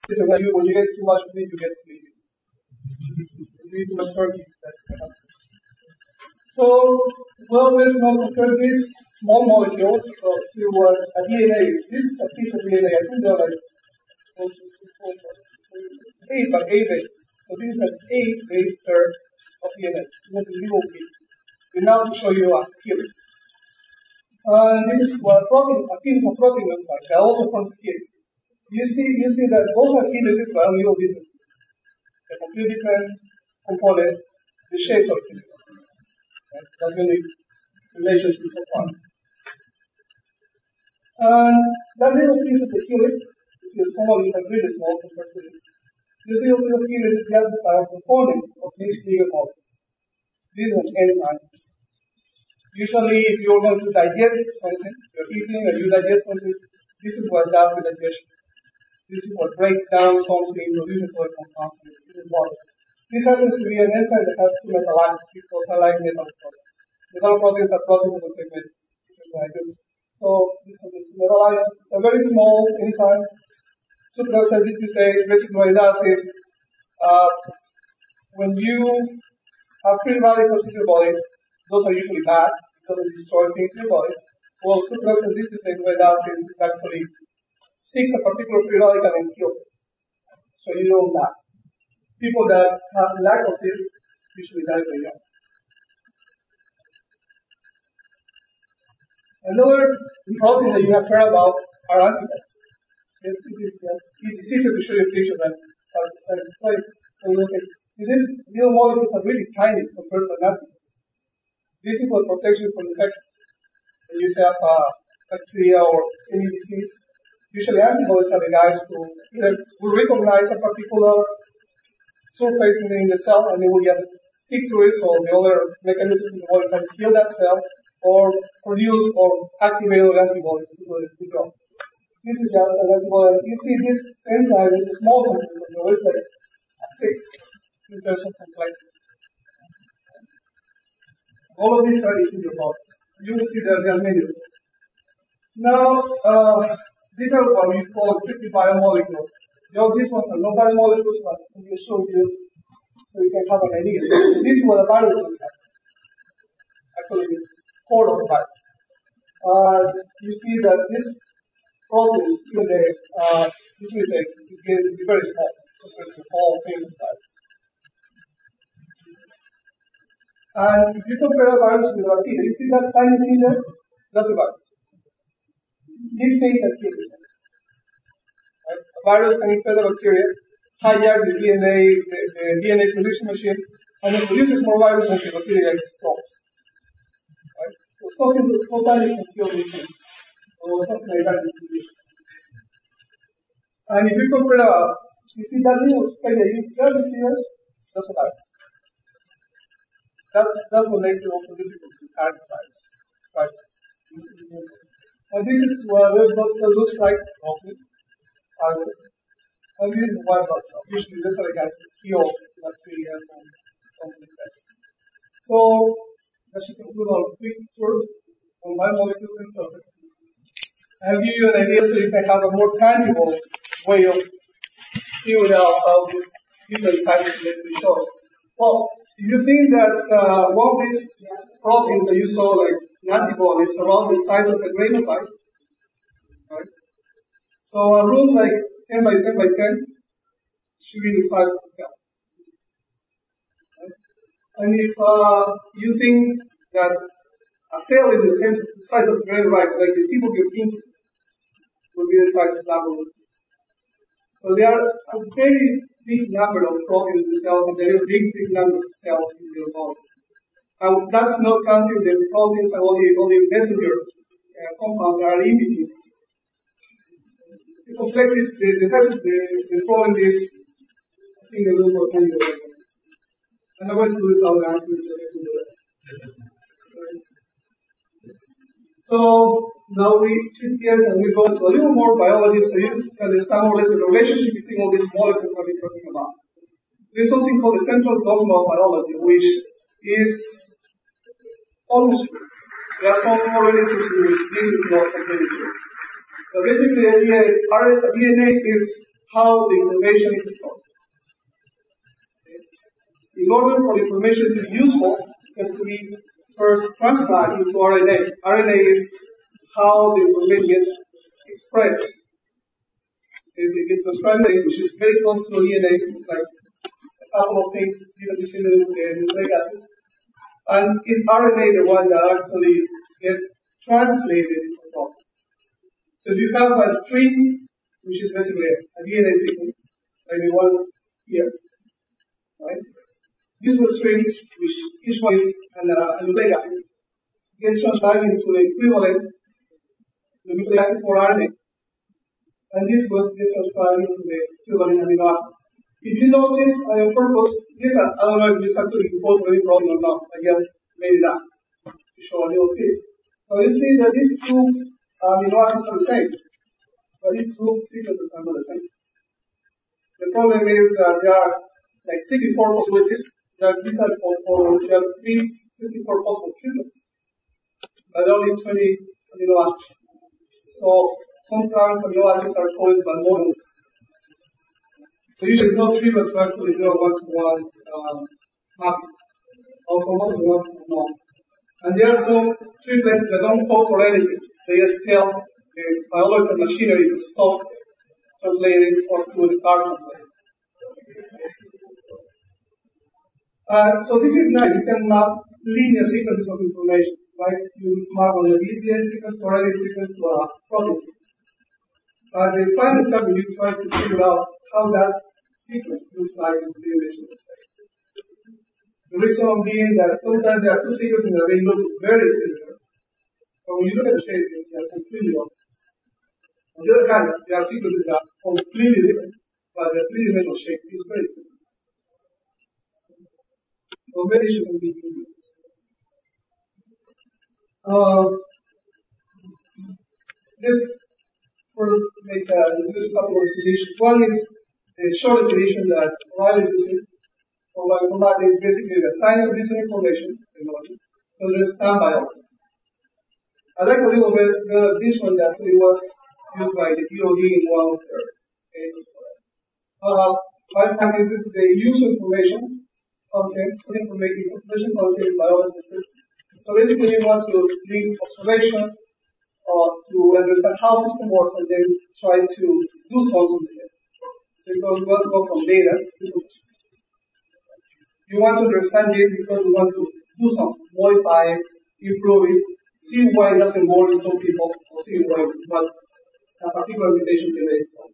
So when you get too much meat, you get sleepy. If you eat too much turkey, that's what happens. So, well, let's now compare these small molecules to a DNA. This is a piece of DNA. I think they're like 8 by 8 bases. So this is an 8 base pair of DNA. That's a little bit. And now to show you a helix. This is what a piece of protein looks like. That also forms a helix. You see that both are helices, but a little different. They're completely different components. The shapes are similar. Right? That's the only relationship so far. And that little piece of the helix, you see the small one is really small compared to this. This little piece of helix is just a component of this bigger molecule. This is an enzyme. Usually, if you're going to digest something, you're eating and you digest something, this is what does the digestion. This is what breaks down something, produces other compounds, in the body. This happens to be an enzyme that has two metal atoms because I like metal proteins. Metal proteins are proteins that contain metals, which is what I do. So, this is metal ions. It's a very small enzyme. Superoxide dismutase, basically what it does is, when you have free radicals in your body, those are usually bad because they destroy things in your body. Well, superoxide dismutase, what it does is it actually seeks a particular free radical and kills it. So you don't die. People that have lack of this usually die very young. Another protein that you have heard about are antibodies. It's easier to show you a picture than explain. These little molecules are really tiny compared to an antibody. This is what protects you from infection. When you have bacteria or any disease, usually antibodies are the guys who either will recognize a particular surface in the cell and they will just stick to it so the other mechanisms in the body can kill that cell or produce or activate other antibodies to do the job. This is just an antibody. You see this enzyme is a small component, but it's like a 6 in terms of complexity. All of these are in your body. You will see that there are many of them. Now, these are what we call strictly biomolecules. These ones are not biomolecules, but I'm going to show you so you can have an idea. This is what a virus looks like. Actually, the core of the virus. You see that this protein, even the dismutase, is going to be very small compared to all famous virus. And if you compare a virus with a bacteria, you see that tiny thing there? That's a virus. This thing that kills the cell. Right? A virus can infect the bacteria, hijack the DNA production machine, and it produces more virus until the bacteria explodes. Right? So something so tiny can kill this thing. Or something like that. And if you compare, you see that little speck that you clearly see there? That's a virus. That's what makes it also difficult to characterize viruses. And this is what red blood cell looks like, sideways. And this is white blood cell. Usually these are the guys who kill bacteria and something like that. So that should conclude our quick tour on biomolecules and proteins. I'll give you an idea so you can have a more tangible way of seeing how these different sizes may be shown. Well, if you think that one of these proteins that you saw, like the antibodies, are around the size of a grain of rice, right? So a room like 10 by 10 by 10 should be the size of the cell. Right? And if you think that a cell is the size of a grain of rice, like the tip of your finger will be the size of that room. So there are a very big number of proteins in cells and very big number of cells in your body. And that's not counting the proteins and all the messenger compounds that are in between. The complexity, the size of the problem is, I think, a little more tangible. I'm not going to do this out now, so we just have to do that. So now we shift gears and we go into a little more biology so you can understand more or less the relationship between all these molecules that we're talking about. There's something called the central dogma of biology, which is almost true. There are some organisms in which this is not completely true. So basically the idea is our DNA is how the information is stored. In order for the information to be useful, it has to be first transcribed into RNA. RNA is how the information is expressed. It's transcribed, which is very close to DNA. It's like a couple of things between the nucleic acids. And is RNA the one that actually gets translated into protein? So if you have a string, which is basically a DNA sequence, like it was here, right? These were strings, which each one is a nucleic acid, gets transcribed into the equivalent nucleic acid for RNA, and this gets transcribed into the equivalent amino acid. If you notice, on purpose, I don't know if this actually poses any problem or not. I guess made it up to show a little piece. But you see that these two amino acids are the same, but these two sequences are not the same. The problem is there are like 64 possibilities. There are 64 possible treatments, but only 20 amino acids. So sometimes amino acids are called by model. So usually it's not treatment to actually do a one-to-one mapping, or from one-to-one to one. And there are some treatments that don't call for anything. They just tell the biological machinery to stop translating or to start translating. So this is nice. You can map linear sequences of information, right? You map on a DNA sequence or RNA sequence to a protein sequence. The final step when you try to figure out how that sequence looks like in three-dimensional space. The reason being that sometimes there are two sequences that may look very similar, but when you look at the shape, it's completely opposite. On the other hand, there are sequences that are completely different, but the three-dimensional shape is very similar. So variation can be used. Let's first make a couple of definitions. One is a short definition that O'Reilly is using for bioinformatics is basically the science of using information technology to understand biology. I like a little bit this one that actually was used by the DoD in one of their cases. Bioinformatics is the use of information content, information content biological system. So basically you want to link observation to understand how the system works and then try to do something with it. Because we want to go from data to information. You want to understand this because you want to do something, modify it, improve it, see why it doesn't work in some people, or see why a particular mutation relates to.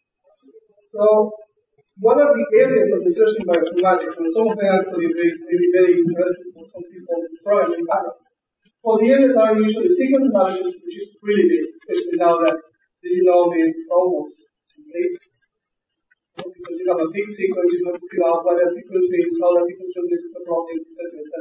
So what are the areas of research in bioinformatics? And some of them actually may be very interesting for some people in programming backgrounds. Well, the areas are usually sequence analysis, which is really big, especially now that the genome is almost complete. Because you have a big sequence, you have to figure out what that sequence means, how that sequence translates to the protein, etc., etc.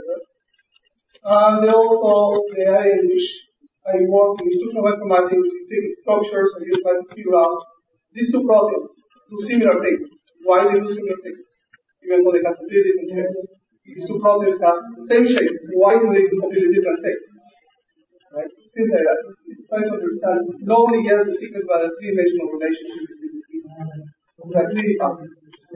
And also the area in which I work in instructional informatics, you take structures and you try to figure out these two proteins do similar things. Why they do similar things? Even though they have completely different shapes. These two proteins have the same shape. Why do they do completely different things? Right? Things like that. It's trying to understand not only yes the sequence but a three-dimensional relationship between the pieces. It's like really fascinating.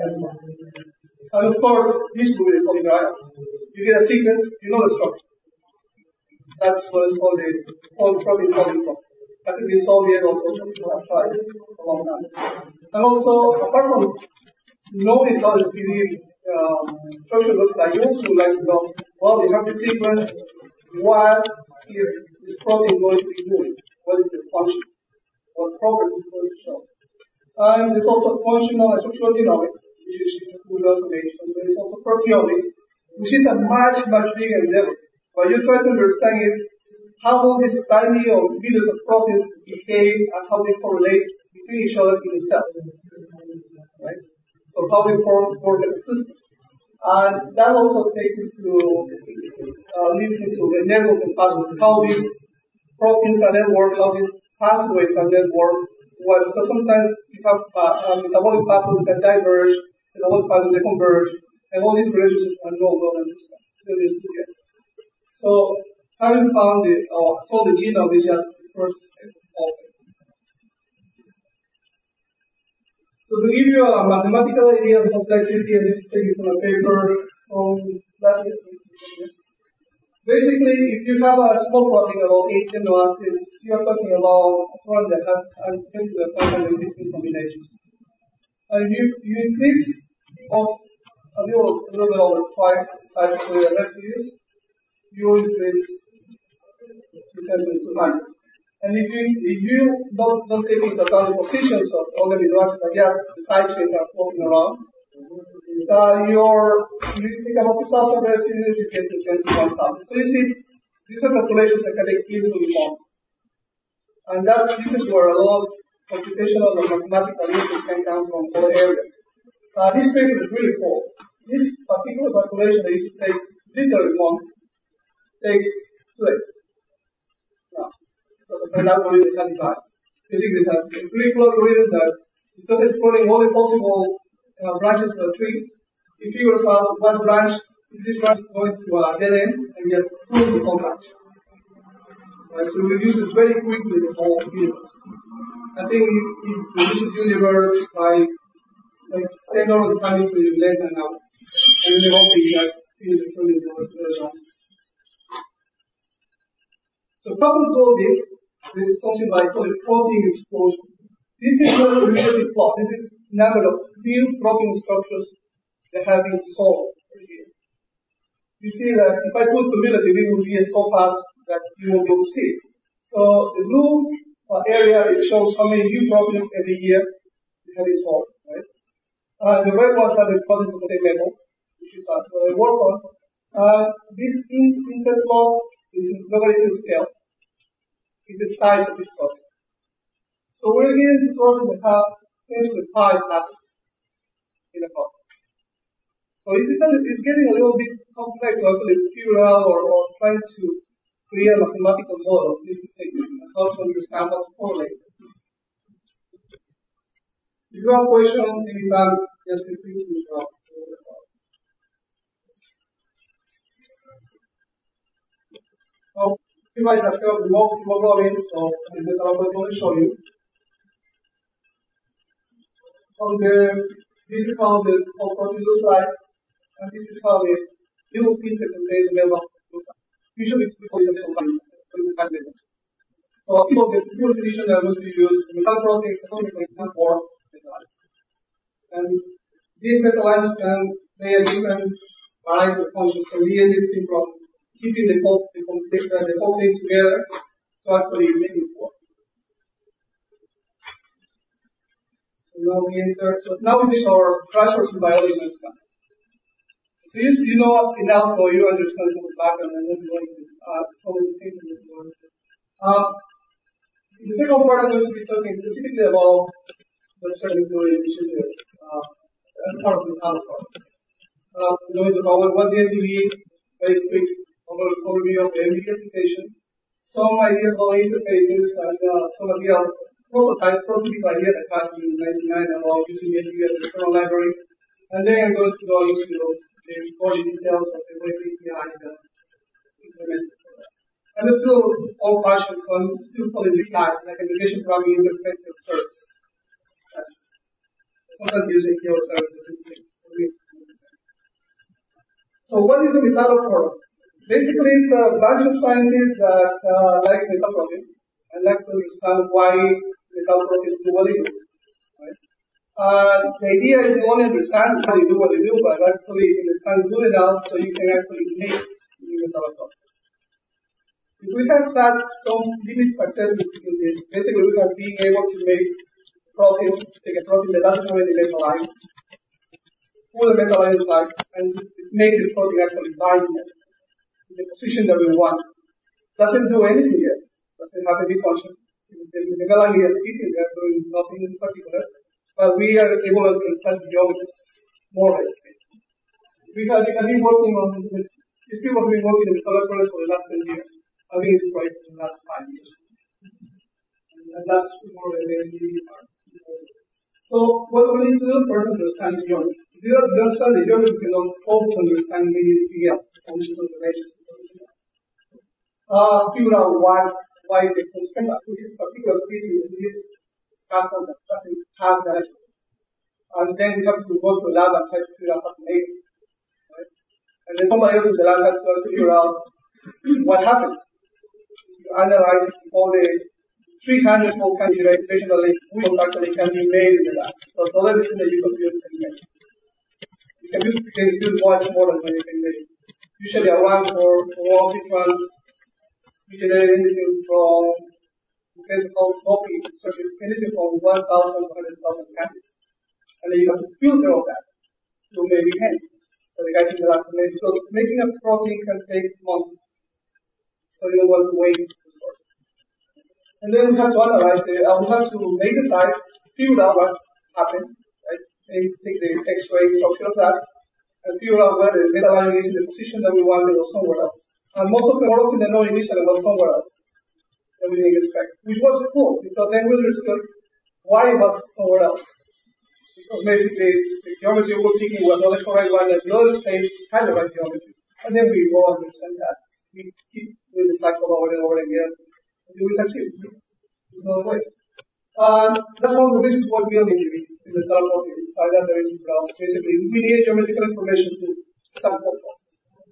And of course, this group is called diagrams. You get a sequence, you know the structure. That's what is called the protein coding problem. Hasn't been solved yet, although some people have tried a long time. And also, apart from knowing how the 3D structure looks like, you also would like to know, well, you have the sequence, what is this protein going to be doing? What is the function? What properties is it going to show? And there's also functional and structural genomics, which is food automation. There's also proteomics, which is a much, much bigger endeavor. What you try to understand is how all these tiny millions of proteins behave and how they correlate between each other in the cell. Right? So how they work as a system. And that also leads into the network of pathways, how these proteins are networked, how these pathways are networked. Well, because sometimes you have metabolic pathways that diverge, metabolic pathways that converge, and all these relationships are not well understood. So having found solved the genome is just the first step of it. So to give you a mathematical idea of complexity, and this is taken from a paper on last year. Basically, if you have a small protein about 8 amino acids, you are talking about a protein that has into the 515 combinations. And you increase most a little bit over twice the size of the residues, you increase to 10 to 200. And if you don't take into account the positions of all the amino acids, but just the side chains are floating around, you take about 2,000 residues, you get to 10 to 1,000. So these are calculations that can take easily months. And this is where a lot of computational and mathematical issues can come from all areas. This paper is really cool. This particular calculation that used to take literally months takes 2 days. Because of an algorithm that divides. Basically, it's a pretty cool algorithm that instead of exploring all the possible branches of the tree, it figures out what branch, if this branch is going to a dead end, and just pulls the whole branch. Right, so it reduces very quickly the whole universe. I think it reduces the universe by like 10 orders of magnitude less than an hour. And then hopefully that is the universe. So coupled to all this is something like called protein explosion. This is not a relative plot. This is number of new protein structures that have been solved here. You see that if I put cumulative, it will be so fast that you won't be able to see it. So the blue area, it shows how many new proteins every year have been solved, right? The red ones are the proteins of the metals, which is what I work on. This inset plot is in logarithmic scale. It's the size of each protein. So we're getting to proteins that have 10 to the 5 atoms in a protein. So it's getting a little bit complex to actually figure out or trying to create a mathematical model of these things and how to understand how to correlate. If you have a question anytime, just feel free to interrupt. So you might ask about the hemoglobin, so I'm going to show you. This is how the whole protein looks like, and this is how the little piece that contains the membrane looks like. Usually it's because of the combines with the side membrane. So the simple definition that I'm going to use, metal proteins are for metal ions. And these metal ions can play a different variety of functions. So we end it from keeping the whole thing together to actually make it work. So now we finish our crash course in biology and stuff. So you know enough, or you understand some of the background, and then we're going to some of the things that we're going to. In the second part, I'm going to be talking specifically about the certain theory, which is part of the counterpart. I'm going to cover what's the MDB, very quick overview of the MDB application, some ideas about interfaces, and some ideas. Prototype ideas I had in 1999 about using MDB as a kernel library, and then I'm going to go into the more details of the web API that implemented. I'm still old-fashioned, so I'm still calling it like application programming interface that serves. Sometimes using API services. So what is a metalloproteinase? Basically, it's a bunch of scientists that like metalloproteins and like to understand why metalloproteins do what they do. Right? The idea is you only understand how they do what they do, but actually understand good enough so you can actually make new metalloproteins. If we have had some limited success in this, basically we have been able to make proteins, take a protein that doesn't have any metal ion, put the metal ion inside, and make the protein actually bind in the position that we want. Doesn't do anything yet. Doesn't have any function. The metal ion is sitting there doing nothing in particular, but we are able to understand the geometry more or less. We have been working on these people have been working in metalloproteinase for the last 10 years. I've been exploring for the last 5 years. And that's more or less the part. So what we need to do first understand the geometry. If you don't understand the geometry, you cannot hope to understand anything else, functions of relationships. Figure out why the constraints are this particular piece into this scaffold that doesn't have that. and then we have to go to the lab and try to figure out how to make it. Right? And then somebody else in the lab has to figure out what happened. You analyze all the 300 small candidates, basically, which actually can be made in the lab. Because all everything that you can build can be made. You can build much more than you can make. Usually around for all different regenerated anything from, in case of all smoking, such as anything from 1,000 to 100,000 candidates. And then you have to filter all that to maybe hand. So the guys in the lab can make, because making a protein can take months. So you don't want to waste resources. And then we have to analyze it, we have to make the sites, figure out what happened, right? Maybe take the X-ray structure of that, and figure out whether the beta value is in the position that we wanted or somewhere else. And most of the know initially was somewhere else that we didn't expect, which was cool, because then we understood why it was somewhere else. Because basically, the geometry we were thinking was not the correct one, and the other place had the right geometry. And then we go understand that. We keep doing the cycle over and over again. And we succeed. There's no way. That's one of the reasons why we are making in the term of the inside that there is in browse. Basically, we need geometrical information to sample process.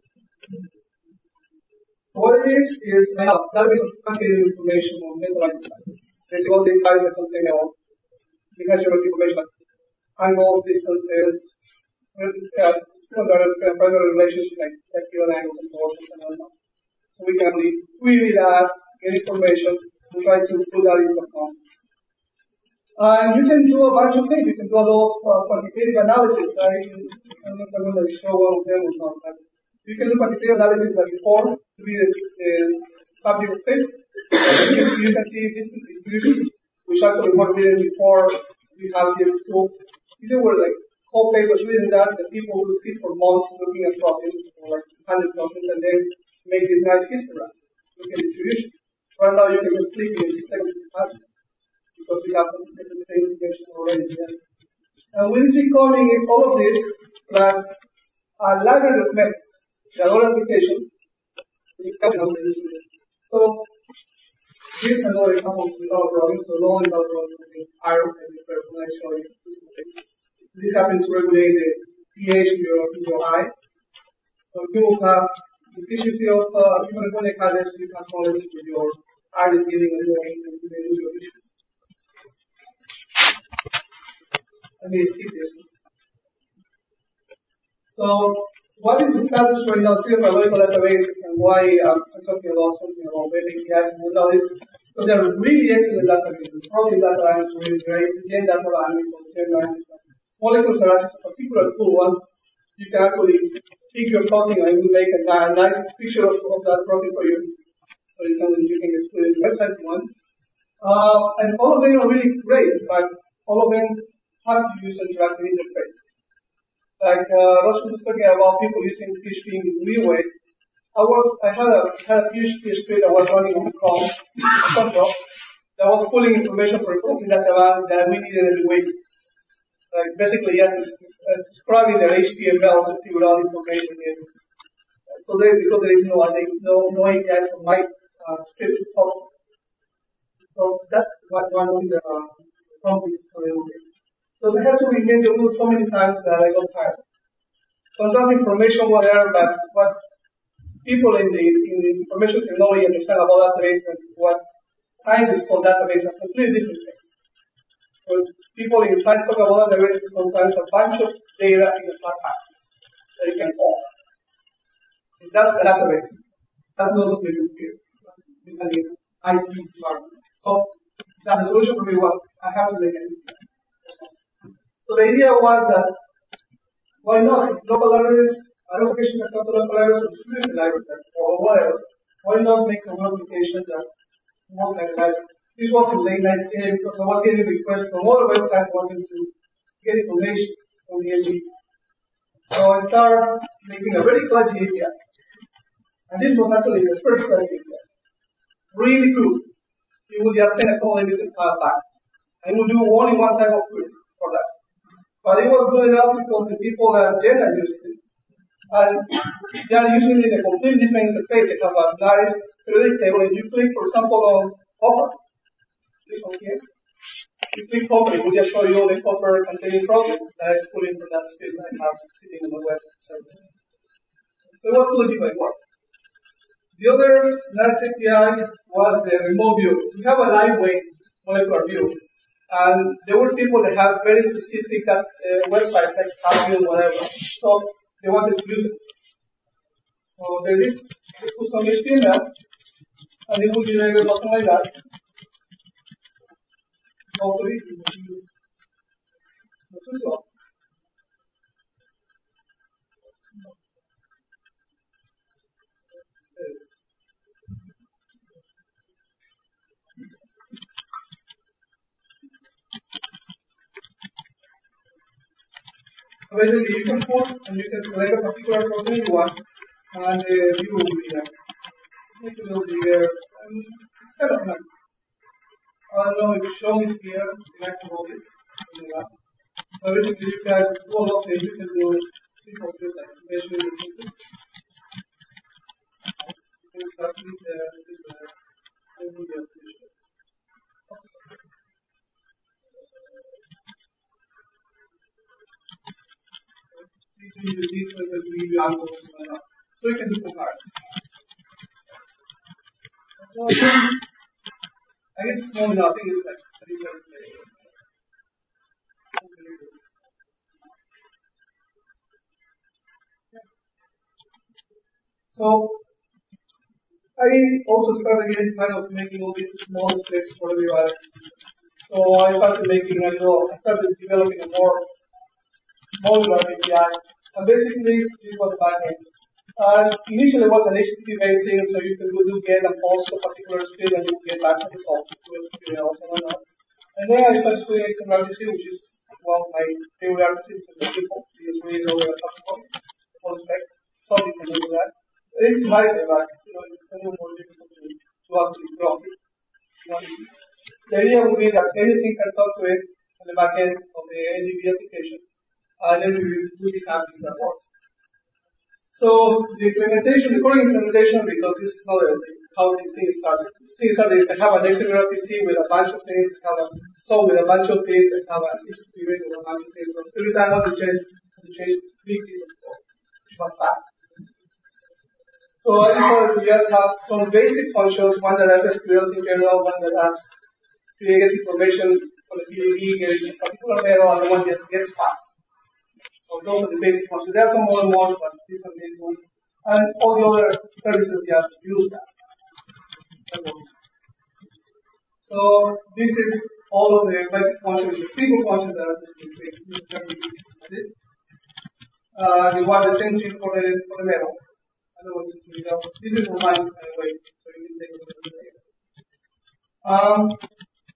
So what it is a database of truncated information on metal sites. Basically, all these sites that contain all the geometric information like angles, distances, secondary and primary relations like given angle proportions and all that. So we can query that, get information, and try to put that into account. And you can do a bunch of things. You can do a lot of quantitative analysis. I'm not going to show one of them or not, but you can do quantitative analysis like before to be the subject of it. You can see distant distribution, which actually were written before we have this tool. If there were like whole papers reading that, the people would sit for months looking at proteins or like 100 proteins and then make this nice histogram, look at distribution. Right now you can just click in the second pattern because we have the information already there. And with this recording is all of this plus a library of methods. There are other applications. So here's another example of algorithm. So low level algorithm with iron and different actually. This happens to regulate the pH in your eye. So you will have the efficiency of hypertonic address, you can follow it with your iris giving a low and you may lose your efficiency. Let me skip this. So, what is the status right now of biological databases and why I'm talking about something about web APIs and all this? Because they're really excellent databases. Protein data line is really great. Gen data line is molecular analysis is a particular cool one. You can actually pick your protein and it will make a nice picture of that protein for you. So you can display the website if you want. And all of them are really great, but all of them have to use an interactive interface. Like Ross was talking about people using PHP in weird ways. I had a PHP script that was running on Chrome that was pulling information for a protein data that we needed every week. Like basically, yes, it's describing their HTML to figure out information here. So because there is no API for my scripts to talk. So that's one of the problems for the because I had to reinvent the rules so many times that I got tired. Sometimes information was there, but what people in the information technology understand about database and what scientists call database are completely different things. So people in science talk about databases sometimes a bunch of data in a flat pack that you can call. That's the database. That's not something you can do. It's an IT department. So the solution for me was I have to make it. So the idea was that why not local libraries, allocation of local libraries or distributed libraries or whatever, why not make an application that works like that? This was in late 1980 because I was getting requests from other websites wanting to get information from the LG. So I started making a very clutchy API. And this was actually the first clutchy API. Really cool. You would just send a call limited file back. And you would do only one type of query for that. But it was good enough because the people that Jen are using it, and they are using it in a completely different interface. They have a nice periodic table. If you click, for example, on Hopper, click on here, you click copy, it will just show you all the copper containing process that is put into that script that I have sitting on the web server. So it was fully defined work. The other last API was the remote view. We have a lightweight molecular view. And there were people that have very specific websites like Apple, whatever. So they wanted to use it. So they put some HTML, and it would generate a button like that. Hopefully, it will use not too slow. So basically, you can put and you can select a particular protein you want, and the view will be there. Make it a little bigger, and it's kind of nice. I don't know if it's showing this here, you can hold it. So basically, you can do a lot of things. You can do simple things like measuring the distances. You can start with the between the distance and the angles. So you can do comparison. So I guess it's small enough. I think it's like 37 pages. So I also started getting kind of making all these small scripts for everybody. So I started developing a more modular API. And basically, this was the backend. Initially, it was an HTTP based thing, so you can do get and post a particular script and you get back the result to HTTP and whatnot. And then I started doing XMRPC, which is one of my favorite RPC because it's simple. You just read over a subcode, full spec. Some people can do that. So it's nicer, but it's a little more difficult to actually draw it. The idea would be that anything can talk to it on the back end of the ADB application, and then we will be having that works. So the current implementation, because this is not how the thing started. The thing started is I have an XMRPC with a bunch of things, I have a SOAP with a bunch of things, I have an HTTP with a bunch of things. So every time I want to change 3 pieces of code, which was bad. So I decided to just have some basic functions, one that has SQLs in general, one that has gets information for the PDB, gets a particular error, and the one just gets facts. So those are the basic functions. There are some other ones, but these are the basic ones. And all the other services just use that. So this is all of the basic functions, the single functions that are that's it. The one that sends in for the metal. This is online anyway, so you can take a look at it.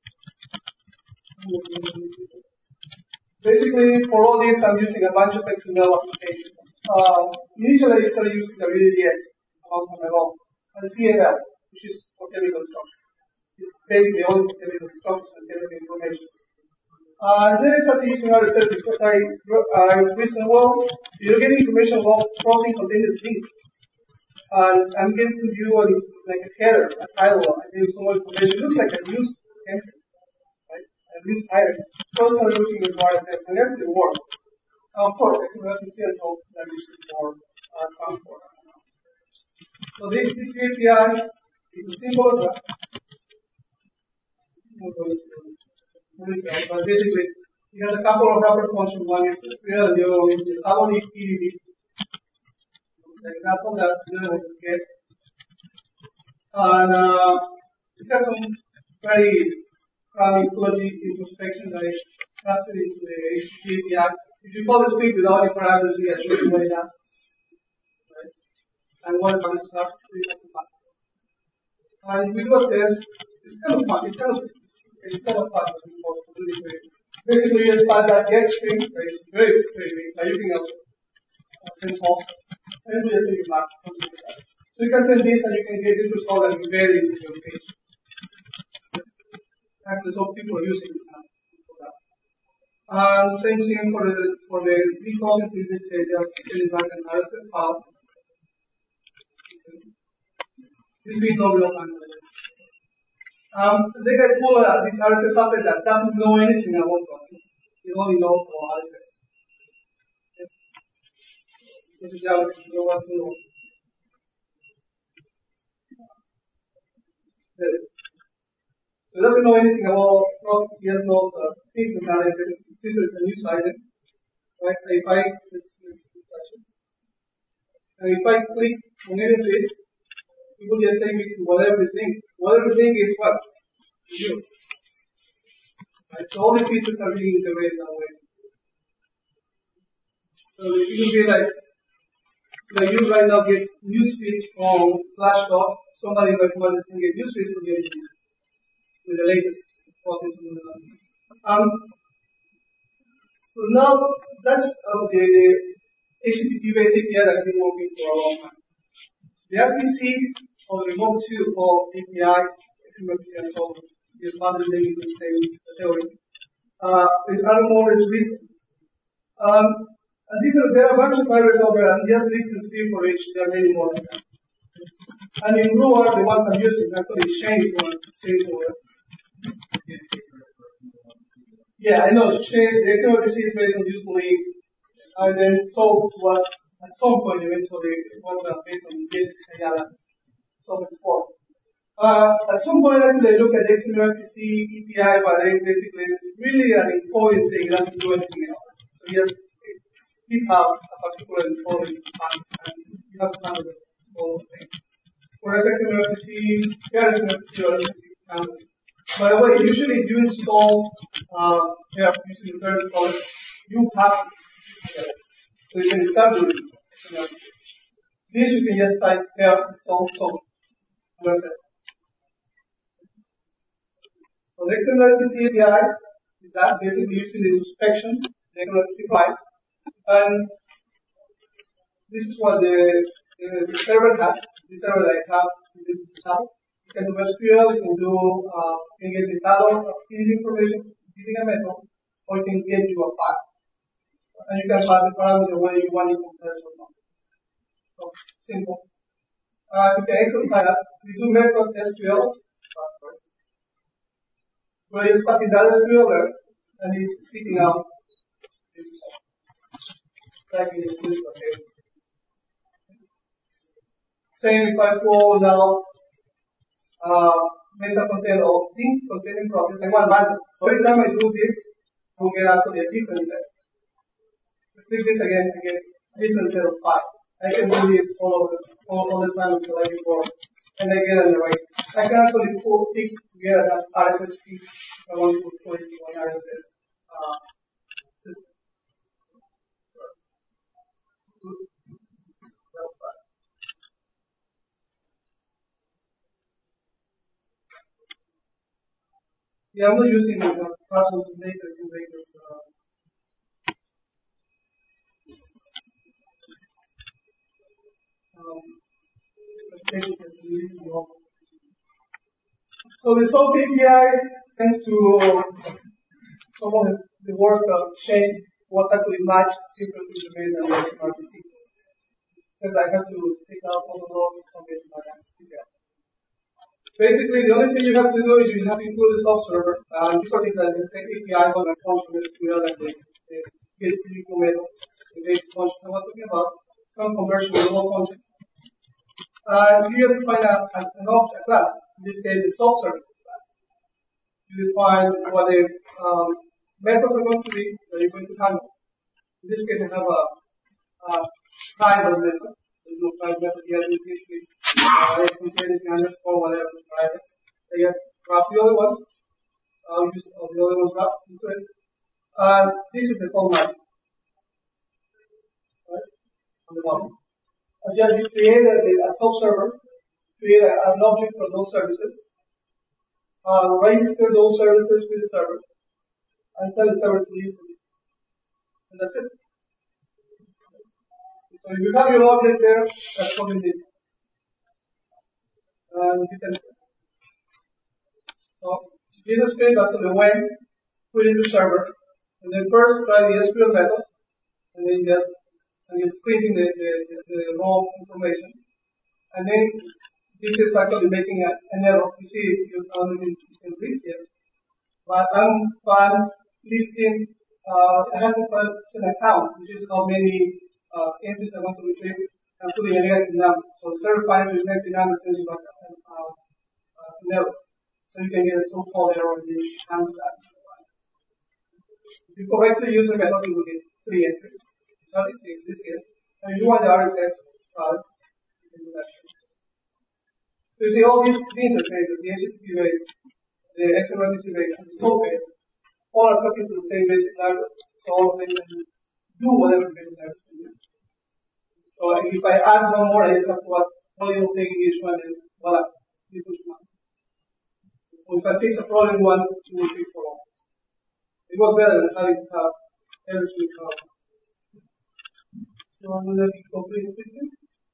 Basically, for all this, I'm using a bunch of XML applications. Initially, I started using WDX a long time ago, and CML, which is for chemical structure. It's basically only for chemical structures and chemical information. And then I started using RSS because I reasoned, well, you're getting information about protein containing zinc. And I'm getting to view like a header, a title, I give some more information. It looks like a news entry, right? A news item. So I started looking at RSS, and everything works. Of course, I can have to see as well that I use it for transport. So this API is as simple as that. But basically, it has a couple of wrapper functions. One is SQL, and the other one is only PDB. That's all that you know to get. And it has some very crummy logic introspection that is transferred into the HTTP API. If you call the script without any parameters, you can show you what it does. Right? And what functions are and if we do a test, it's kind of fun. It's kind of fun to do this way. Basically, you just pass that get string, right? It's very big, like you can send calls. And you just send it back, something like that. So you can send this and you can get this result and embed it into your page. Actually, some people are using it now for that. Same thing for the Z comments in this case, just send it back and RSS file. This will not real time. They can pull this RSS software that doesn't know anything about programs. It only knows about RSS. Okay. This is JavaScript. You don't want to know. There it is. So it doesn't know anything about programs. It just knows things in RSS. Since it's a new site, right? If I let's touch it. And if I click on any place, it will just take me to whatever is linked. Whatever is linked is what? You. Right? So all the pieces are being integrated that way. So you can be like you right now get news feeds from Slashdot. Somebody like who is going to get news feeds will get with the latest focus on so now that's the HTTP-based API that I've been working for a long time. The RPC or the remote pursuit of API, XML-RPC and so on is not related to the same theory. With other more is recent. And there are a bunch of libraries out there, and just listed 3 for each. There are many more than that. And in blue are the ones I'm using. Actually, change over. Yeah, I know. The XML-RPC is based on usually, and then SOAP was at some point eventually it was based on Git Ayala SOAP export. At some point, actually, I look at XML-RPC API, but basically it's really an encoding thing. It doesn't do anything else. So yes, it spits out a particular encoding and you have to handle the whole thing. Whereas XML-RPC, XML-RPC or RPC. By the way, usually if you install, using the current installer, you have to, so you can start doing XML-RPC. This you can just type here install SOAP. That's it. So the XML-RPC API is that basically using the inspection, the XML-RPC files, and this is what the server has. The server that I have, you can do SQL, you can do, you can get the data, feeding information, feeding a method, or you can get you a file. And you can pass the parameter whether you want it compressed or not. So, simple. You can exercise that. We do method SQL, where it's passing that SQL there, and it's spitting out this result. Like in this location. Same if I call now method contain of sync containing process, I want value. So every time I do this, I will get actually a different set. I click this again, I get a different set of 5. I can do this all the time until I get bored. And I get an array. I can actually pick together as RSS feed if I want to put it in one RSS system. Yeah, I'm not using the password to make this in Vegas. So the SOAP API, thanks to some of the work of Shane, was actually much simpler to implement than the RPC. Since I have to take out all the rows and get my API. Basically, the only thing you have to do is you have to include the SOAP server. These are things that the same API on a function SQL that they get to implement the basic function I'm talking about. Some conversion of all functions. You just define an object class. In this case, the SOAP service class. You define what the methods are going to be that you're going to handle. In this case, I have a private method. There's no private method here. It's contains underscore whatever private. I just grab the other ones. I'll use all the other ones wrap into it. This is the format. Right? On the bottom. Just you create a SOAP server, create an object for those services, register those services with the server, and tell the server to listen. And that's it. So if you have your object there, that's what you need. And you can, so this is script after the when, put in the server, and then first try the SQL method, and then just printing the raw information, and then this is actually making an error. You see, you can read here. But I'm listing, I have to put an account, which is how many entries I want to retrieve. I'm putting a negative number. So the server finds the negative number, sends you back an error. So you can get a so-called error and you handle that. If you correctly use the method, you will get 3 entries. Not this here. And if you want the RSS file, you can do that. So you see all these three interfaces, the HTTP base, the XML base, and the SOAP base, all are copies of the same basic library. So all of them can do whatever the basic library can do. So if I add one more, I just have to add one little thing in each one, and voila, you push one. Or if I fix a problem one, it will fix for all. It was better than having to have every switch out. So I'm going to be completely quickly.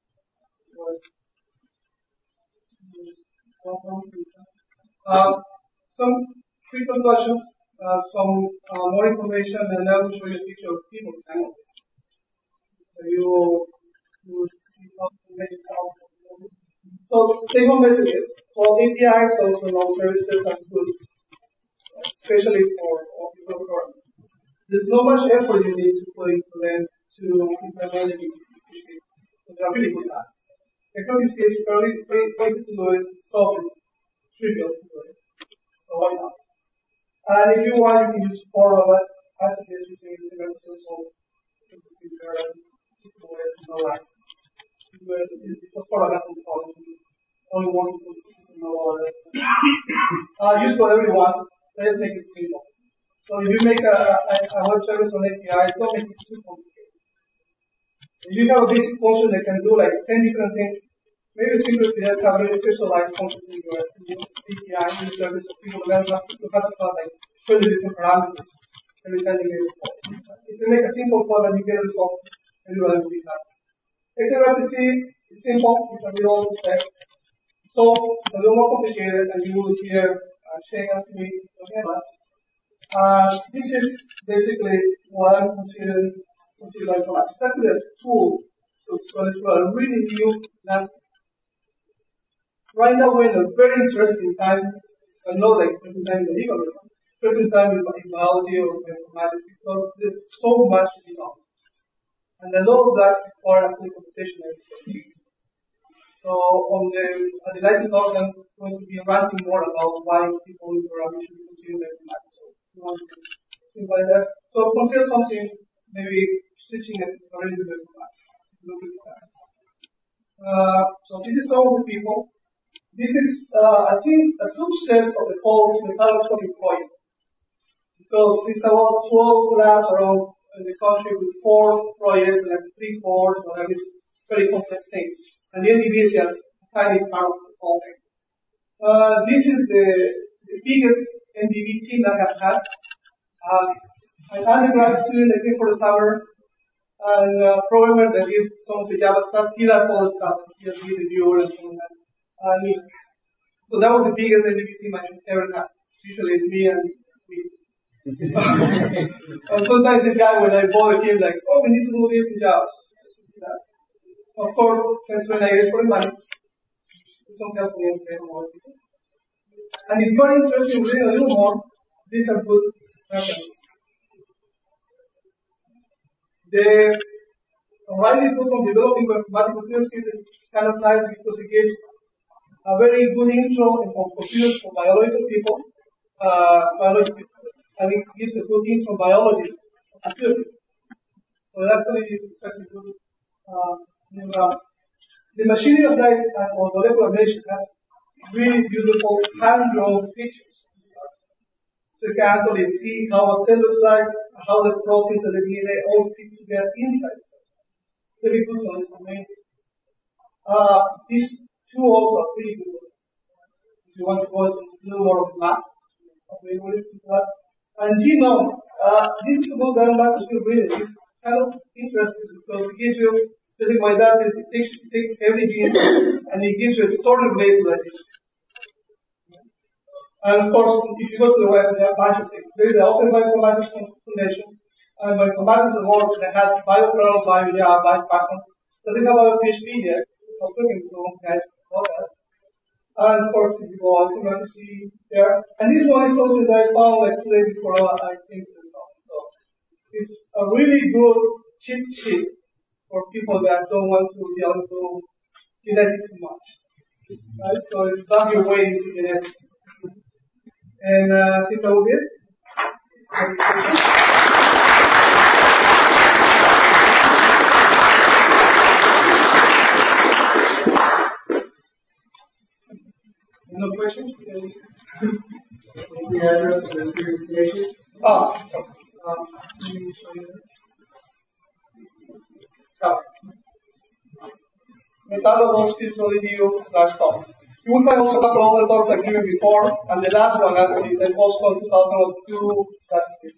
Some frequent questions, some more information, and I will show you a picture of people panel. So you will see how to make it out. So take home messages. All APIs, also all services are good, especially for people requirements. There's not much effort you need to put into them to implement it. They're really good tasks. Technology is fairly easy to do it, soft is trivial to do it. So why not? And if you want, you can use 4 of it. I suggest using the same episode, so you can see there and no line. Because 4 of it is only one to know all of it. Use whatever you want. Let's make it simple. So if you make a web service on API, don't make it too complicated. If you have a basic function that can do like 10 different things, maybe simply have really specialized functions in your API, in your service, so people don't have to have like 20 different parameters every time you get a call. If you make a simple call and you get a result, everyone will be happy. XMRPC is simple, you can read all the specs. So it's a little more complicated, and you will hear Shane and me talking about. This is basically what I'm considering informatics. It's actually a tool to explain to a really new landscape. Right now we're in a very interesting time, but not like present time in the legal system, present time in biology or informatics, because there's so much to be done. And a lot of that requires computational expertise. So at the light talks, I'm going to be ranting more about why people in programming should consider informatics. So you want to think like that. So consider something, maybe switching it already to informatics. So this is all the people. This is, I think, a subset of the whole development project. Because it's about 12 labs around the country with 4 projects and like 3 cores, or like this very complex things. And the NDB is just a tiny part of the whole thing. This is the biggest NDB team that I've had. An undergrad student that came for the summer, and a programmer that did some of the Java stuff. He does all the stuff. He does the viewer and so on. So that was the biggest NDB team I've ever had. Usually it's me and me. And sometimes this guy, when I bother him, like, oh, we need to do this in Java. Of course, since when I ask for the money, some help me and say more people. And if you're interested in reading a little more, these are good references. The O'Reilly book on developing mathematical computer skills is kind of nice because it gives a very good intro on computers for biological people, and it gives a good intro on biology of computer. So that really is a good the machinery of life or molecular measure has really beautiful hand-drawn pictures. So you can actually see how a cell looks like, how the proteins and the DNA all fit together inside the cell. Very good, so it's amazing. These two also are pretty good. If you want to go into a little more of math, okay, we'll listen to that. And genome, this is a book that I'm about to still read. It's kind of interesting because it gives you, just like my dad says, it takes every gene and it gives you a story related to that gene. And of course, if you go to the web, there are a bunch of things. There is the Open Bioinformatics Foundation, and Bioinformatics is a work that has BioPerl, BioJava, BioPython. Doesn't have a PHP yet. I was talking to guys about that. And of course, if you go on to see there. And this one is something that I found like today before I came to the talk. So it's a really good cheat sheet for people that don't want to be able to genetics too much. Right? So it's not your way into genetics. And I think that will be it. No questions? What's the address of this presentation? Let me show you. Methodology/talks. You will find also a couple other talks I've given before, and the last one actually, the PostCon 2002, that's this.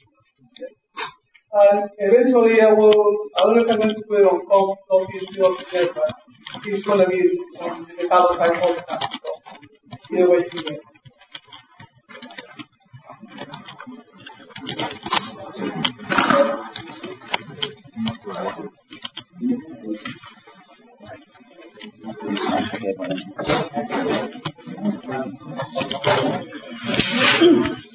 And eventually I don't recommend to put it on copy today, but it's going to be on the other side all the time. So either way you can. Thank you.